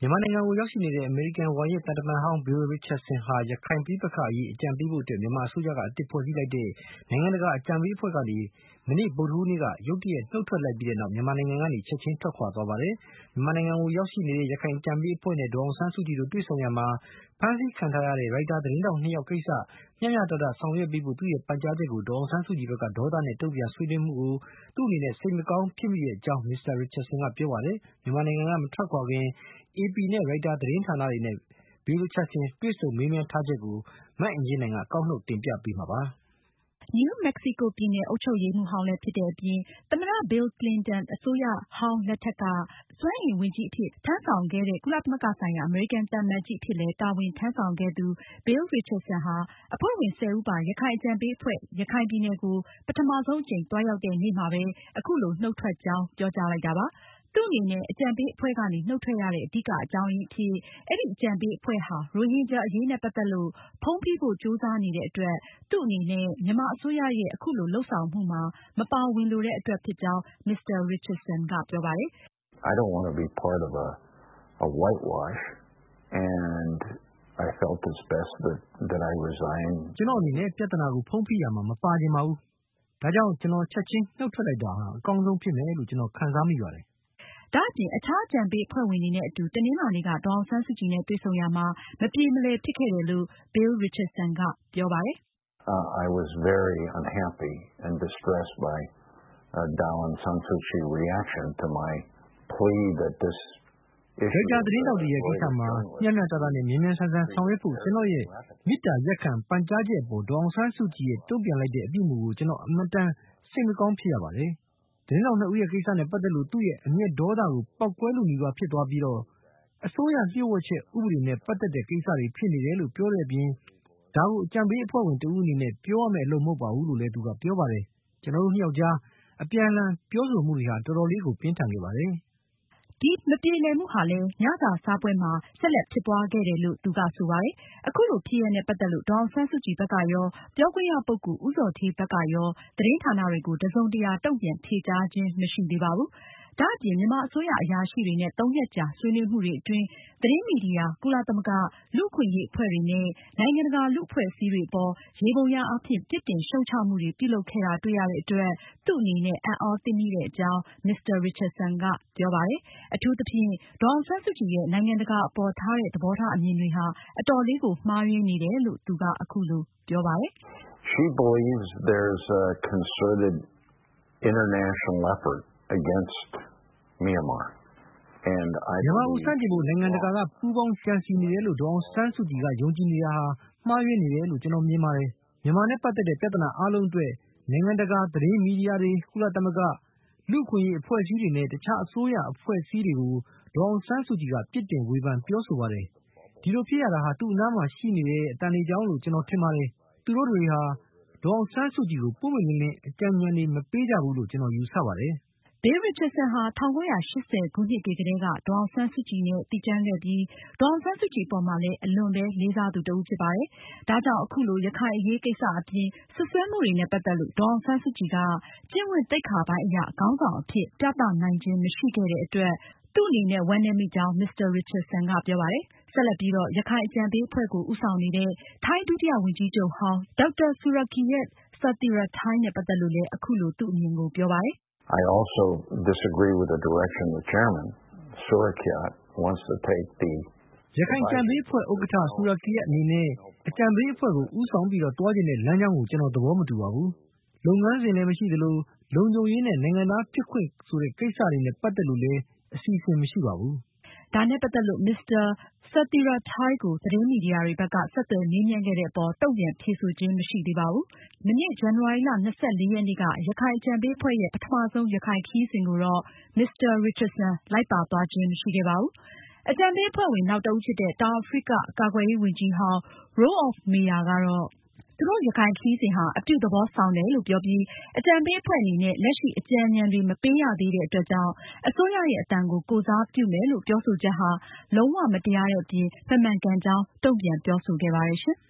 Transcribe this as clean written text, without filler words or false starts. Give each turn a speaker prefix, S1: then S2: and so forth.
S1: မြန်မာနိုင်ငံကိုရောက်ရှိနေတဲ့အမေရိကန်ဝါရင့်သံတမန်ဟောင်း Bill Richardson ဟာရခိုင်ပဋိပက္ခအရေးအကြံပေးဖို့မြန်မာအစိုးရကအသစ်ဖွဲ့စည်းလိုက်တဲ့နိုင်ငံတကာအကြံပေးအဖွဲ့ကနေမနေ့ဗုဒ္ဓဟူးနေ့ကရုတ်တရက်နှုတ်ထွက်လိုက်ပြီးတဲ့နောက်မြန်မာနိုင်ငံကနေချက်ချင်းထွက်ခွာသွားပါတယ်။မြန်မာနိုင်ငံကိုရောက်ရှိနေတဲ့ရခိုင်အကြံပေးအဖွဲ့နဲ့ဒေါ်အောင်ဆန်းစုကြည်တို့တွေ့ဆုံရာမှာဖမ်းဆီးခံထားရတဲ့ရိုက်တာသတင်းထောက်2ယောက်ကိစ္စမျှမျှတတဆောင်ရွက်ပေးဖို့သူ့ရဲ့ပန်ကြားချက်ကိုဒေါ်အောင်ဆန်းစုကြည်ဘက်ကဒေါသနဲ့တုံ့ပြန်ဆွေးနွေးမှုကိုသူ့အနေနဲ့စိတ်မကောင်းဖြစ်မိတဲ့အကြောင်း Mr. Richardson ကပြောပါတယ်။မြန်မာနိုင်ငံကမထွက်ခွာခင်AP နဲ့ ရိုက်တာသတင်းဌာနတွေနဲ့ Bill Richardson တွေ့ဆုံမေးမြန်းထားချက်ကိုမအင်ကြင်းနိုင်ကကောက်နှုတ်တင်ပြပေးမှာပါ
S2: ။ New Mexico ပြည်နယ်အုပ်ချုပ်ရေးမှူးဟောင်းလည်းဖြစ်တဲ့အပြင် သမ္မတ Bill Clinton အစိုးရဟောင်းလက်ထက်က စွမ်းအင်ဝန်ကြီးအဖြစ်ထမ်းဆောင်ခဲ့တဲ့ ကုလသမဂ္ဂဆိုင်ရာအမေရိကန်သံအမတ်ကြီးအဖြစ်လည်းတာဝန်ထမ်းဆောင်ခဲ့သူ Bill Richardson ဟာအဖွဲ့ဝင်10ဦးပါရခိုင်အကြံပေးအဖွဲ့ ရခိုင်ပြည်နယ်ကိုပထမဆုံးအကြိမ်သွားရောက်တဲ့နေ့မှာပဲအခုလိုနှုတ်ထွက်ကြောင်းပြောကြားလိုက်တာပါ။ သူ့အနေနဲ့အကြံပေးအဖွဲ့ကနေနှုတ်ထွက်ရတဲ့အဓိကအကြောင်းရင်းအဖြစ် အဲဒီအကြံပေးအဖွဲ့ဟာရိုဟင်ဂျာအရေးနဲ့ပတ်သက်လို့ဖုံးဖိဖို့ကြိုးစားနေတဲ့အတွက် သူ့အနေနဲ့မြန်မာအစိုးရရဲ့အခုလိုလုပ်ဆောင်မှုမှာမပါဝင်လိုတဲ့အတွက်ဖြစ်ကြောင်း Mr. Richardson ကပြောပါတယ်
S3: ။ I don't want to be part of a whitewash and I felt it's best that I resign.
S1: ကျွန်တော်အနေနဲ့ပြဿနာကိုဖုံးဖိရမှာမပါချင်ပါဘူး။ဒါကြောင့်ကျွန်တော်ချက်ချင်းနှုတ်ထွက်လိုက်တာဟာအကောင်းဆုံးဖြစ်မယ်လို့ကျွန်တော်ခံစားမိပါတယ်
S2: ။ဒါအပြင်အခြားအကြံပေးအဖွဲ့ဝင်တွေနဲ့အတူတနင်္လာနေ့ကဒေါ်အောင်ဆန်းစုကြည်နဲ့တွေ့ဆုံရာမှာမပြေမလည်ဖြစ်ခဲ့တယ်လို့ Bill Richardson ကပြောပါတယ်
S3: I was very unhappy and distressed by Daw Aung San Suu Kyi's reaction to my plea that this
S1: issue ရိုက်တာသတင်းတောက်တွေရဲ့ကိစ္စမှာမျှမျှတတနဲ့မြင်းမြန်းဆန်းဆန်းဆောင်ရွက်ဖို့ကျွန်တော်ရဲ့မေတ္တာရက်ခံပန်ကြားချက်အပေါ်ဒေါ်အောင်ဆန်းစုကြည်ရဲ့တုံ့ပြန်လိုက်တဲ့အပြုအမူကိုကျွန်တော်အမတန်စိတ်မကောင်းဖြစ်ရပါတယ်။သတင်းတောက်2ဦးရဲ့ကိစ္စနဲ့ပတ်သက်လို့သူ့ရဲ့အမျက်ဒေါသကိုပောက်ကွဲလို့နီးပါးဖြစ်သွားပြီးတော့အစိုးရလျှို့ဝှက်ချက်ဥပဒေနဲ့ပတ်သက်တဲ့ကိစ္စတွေဖြစ်နေတယ်လို့ပြောတဲ့အပြင်ဒါကိုအကြံပေးအဖွဲ့ဝင်တဦးအနေနဲ့ပြောရမယ့်အလုပ်မဟုတ်ပါဘူးလို့လည်းသူကပြောပါတယ်။ကျွန်တော်တို့2ယောက်ကြားအပြန်အလှန်ပြောဆိုမှုတွေဟာတော်တော်လေးကိုပြင်းထန်ခဲ့ပါတယ်။
S2: ဒီမပြေလည်မှုဟာလည်းညစာစားပွဲမှာဆက်လက်ဖြစ်ပွားခဲ့တယ်လို့သူကဆိုပါတယ်။အခုလိုဖြစ်ရပ်နဲ့ပတ်သက်လို့ဒေါ်အောင်ဆန်းစုကြည်ဘက်ကရောပြောခွင့်ရပုဂ္ဂိုလ်ဦးဇော်ဌေးဘက်ကရောသတင်းဌာနတွေကိုတစုံတရာတုံ့ပြန်ဖြေကြားခြင်းမရှိသေးပါဘူး။ဒါအပြင်မြန်မာအစိုးရအရာရှိတွေနဲ့3ရက်ကြာဆွေးနွေးမှုတွေအတွင်းသတင်းမီဒီယာ၊ကုလသမဂ္ဂလူ့အခွင့်အရေးအဖွဲ့တွေနဲ့နိုင်ငံတကာလူ့အဖွဲ့အစည်းတွေအပေါ်ယေဘုယျအားဖြင့်ပြစ်တင်ရှုတ်ချမှုတွေပြုလုပ်ခဲ့တာတွေ့ရတဲ့အတွက်သူ့အနေနဲ့အံ့သြသင့်မိတဲ့အကြောင်း Mr. Richardson ကပြောပါတယ်။အထူးသဖြင့်ဒေါ်အောင်ဆန်းစုကြည်ရဲ့နိုင်ငံတကာအပေါ်ထားတဲ့သဘောထားအမြင်တွေဟာအတော်လေးကိုမှားယွင်းနေတယ်လို့သူကအခုလိုပြောပါတယ်
S3: ။ She believes there's a concerted international effort against Myanmar and I
S1: မြန်မာကိုစတင်ဖို့နိုင်ငံတကာကပူးပေါင်းကြံစည်နေတယ်လို့ဒေါ်အောင်ဆန်းစုကြည်ကယုံကြည်နေတာဟာမှားယွင်းနေတယ်လို့ကျွန်တော်မြင်ပါတယ်။မြန်မာနဲ့ပတ်သက်တဲ့ပြဿနာအားလုံးအတွက်နိုင်ငံတကာသတင်းမီဒီယာတွေကုလသမဂ္ဂလူ့အခွင့်အရေးအဖွဲ့အစည်းတွေနဲ့တခြားအစိုးရအဖွဲ့အစည်းတွေကိုဒေါ်အောင်ဆန်းစုကြည်ကပြစ်တင်ဝေဖန်ပြောဆိုပါတယ်။ဒီလိုဖြစ်ရတာဟာသူ့အနားမှာရှိနေတဲ့အတန်တွေကြောင့်လို့ကျွန်တော်ထင်ပါတယ်။သူတို့တွေဟာဒေါ်အောင်ဆန်းစုကြည်ကိုပွင့်ပွင့်လင်းလင်းအကြံဉာဏ်တွေမပေးကြဘူးလို့ကျွန်တော်ယူဆပါတယ်။
S2: Bill Richardson ဟာ1980ခုနှစ်တွေကတည်းကဒေါ်အောင်ဆန်းစုကြည်နဲ့သိကျွမ်းခဲ့ပြီးဒေါ်အောင်ဆန်းစုကြည်အပေါ်မှာလည်းအလွန်ပဲလေးစားသူတဦးဖြစ်ပါတယ်။ဒါကြောင့်အခုလိုရခိုင်အရေးကိစ္စအပြင်စွပ်စွဲမှုတွေနဲ့ပတ်သက်လို့ဒေါ်အောင်ဆန်းစုကြည်ကကျင့်ဝတ်သိက္ခာပိုင်းအရခေါင်းဆောင်အဖြစ်ပြသနိုင်ခြင်းမရှိခဲ့တဲ့အတွက်သူ့အနေနဲ့ဝမ်းနည်းမိကြောင်း Mr. Richardson ကပြောပါတယ်။ဆက်လက်ပြီးတော့ရခိုင်အကြံပေးအဖွဲ့ကိုဦးဆောင်နေတဲ့ထိုင်းဒုတိယဝန်ကြီးချုပ်ဟောင်းဒေါက်တာ Surakiart Sathirathai နဲ့ပတ်သက်လို့လည်းအခုလိုသူ့အမြင်ကိုပြောပါတယ်
S3: I also disagree with the direction the chairman, Surakiart, wants to take the
S1: ရခိုင်အကြံပေးအဖွဲ့ဥက္ကဋ္ဌ Surakiart အနေနဲ့အကြံပေးအဖွဲ့ကိုဦးဆောင်ပြီးတော့တွားကျင်တဲ့လမ်းကြောင်းကိုကျွန်တော်သဘောမတူပါဘူး။လုပ်ငန်းစဉ်လည်းမရှိသလိုလုံခြုံရေးနဲ့နိုင်ငံသားဖြစ်ခွင့်ဆိုတဲ့ကိစ္စတွေနဲ့ပတ်သက်လို့လည်းအစီအစဉ်မရှိပါဘူး
S2: ။ဒါနဲ့ပတ်သက်လို့ Mr. Sathirathai ကိုသတင်းမီဒီယာတွေဘက်ကဆက်သွယ်မေးမြန်းခဲ့တဲ့အပေါ်တုံ့ပြန်ဖြေဆိုခြင်းမရှိသေးပါဘူး။မနေ့ဇန်နဝါရီလ ရက်နေ့ကရခိုင်အကြံပေးအဖွဲ့ရဲ့ပထမဆုံးရခိုင်ခရီးစဉ်ကိုတော့ Mr. Richardson လိုက်ပါသွားခြင်းမရှိခဲ့ပါဘူး။အကြံပေးအဖွဲ့ဝင်နောက်တဦးဖြစ်တဲ့တောင်အာဖရိကကာကွယ်ရေးဝန်ကြီးဟောင်း Roelof Meyer ကတော့သူတို့ရခိုင်ခရီးစဉ်ဟာအပြုသဘောဆောင်တယ်လို့ပြောပြီးအကြံပေးအဖွဲ့အနေနဲ့လက်ရှိအကြံဉာဏ်တွေမပေးရသေးတဲ့အတွက်ကြောင့်အစိုးရရဲ့အသံကိုကိုယ်စားပြုမယ်လို့ပြောဆိုချက်ဟာလုံးဝမတရားတဲ့အပြင်မမှန်ကန်ကြောင်းတုံ့ပြန်ပြောဆိုခဲ့ပါတယ်ရှင်။